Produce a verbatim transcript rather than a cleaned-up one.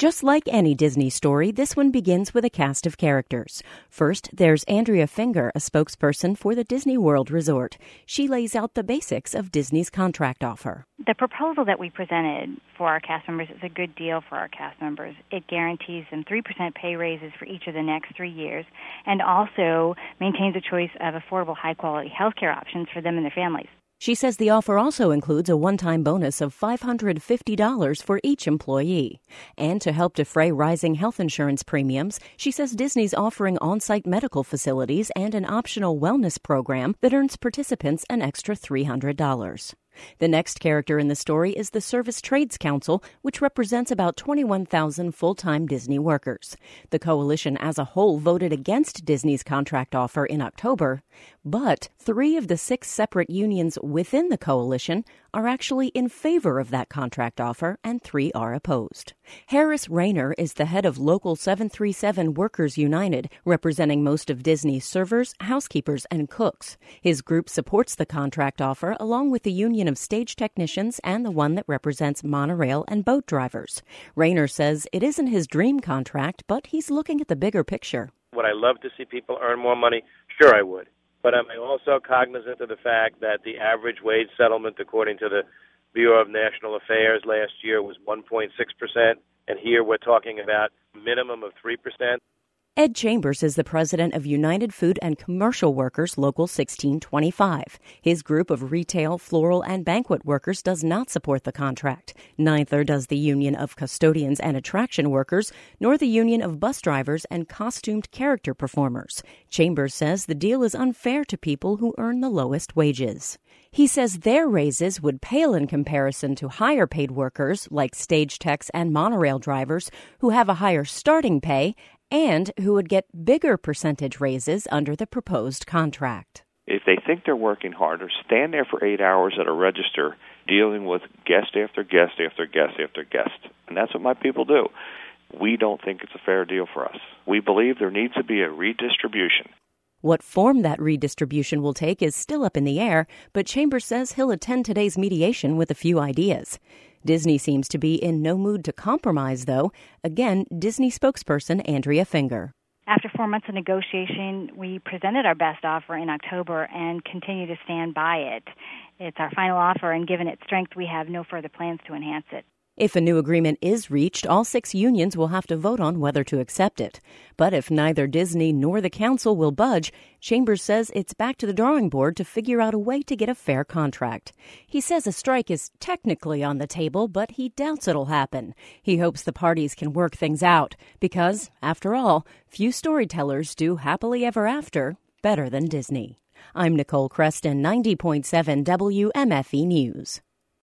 Just like any Disney story, this one begins with a cast of characters. First, there's Andrea Finger, a spokesperson for the Disney World Resort. She lays out the basics of Disney's contract offer. The proposal that we presented for our cast members is a good deal for our cast members. It guarantees them three percent pay raises for each of the next three years and also maintains a choice of affordable, high-quality health care options for them and their families. She says the offer also includes a one-time bonus of five hundred fifty dollars for each employee. And to help defray rising health insurance premiums, she says Disney's offering on-site medical facilities and an optional wellness program that earns participants an extra three hundred dollars. The next character in the story is the Service Trades Council, which represents about twenty-one thousand full-time Disney workers. The coalition as a whole voted against Disney's contract offer in October, but three of the six separate unions within the coalition are actually in favor of that contract offer, and three are opposed. Harris Rayner is the head of Local seven three seven Workers United, representing most of Disney's servers, housekeepers, and cooks. His group supports the contract offer along with the Union of Stage Technicians and the one that represents monorail and boat drivers. Rayner says it isn't his dream contract, but he's looking at the bigger picture. Would I love to see people earn more money? Sure I would. But am I also cognizant of the fact that the average wage settlement, according to the Bureau of National Affairs last year, was one point six percent, and here we're talking about a minimum of three percent? Ed Chambers is the president of United Food and Commercial Workers Local sixteen twenty-five. His group of retail, floral, and banquet workers does not support the contract. Neither does the Union of Custodians and Attraction Workers, nor the Union of Bus Drivers and Costumed Character Performers. Chambers says the deal is unfair to people who earn the lowest wages. He says their raises would pale in comparison to higher-paid workers like stage techs and monorail drivers who have a higher starting pay and who would get bigger percentage raises under the proposed contract. If they think they're working harder, stand there for eight hours at a register dealing with guest after guest after guest after guest. And that's what my people do. We don't think it's a fair deal for us. We believe there needs to be a redistribution. What form that redistribution will take is still up in the air, but Chambers says he'll attend today's mediation with a few ideas. Disney seems to be in no mood to compromise, though. Again, Disney spokesperson Andrea Finger. After four months of negotiation, we presented our best offer in October and continue to stand by it. It's our final offer, and given its strength, we have no further plans to enhance it. If a new agreement is reached, all six unions will have to vote on whether to accept it. But if neither Disney nor the council will budge, Chambers says it's back to the drawing board to figure out a way to get a fair contract. He says a strike is technically on the table, but he doubts it'll happen. He hopes the parties can work things out because, after all, few storytellers do happily ever after better than Disney. I'm Nicole Creston, ninety point seven W M F E News.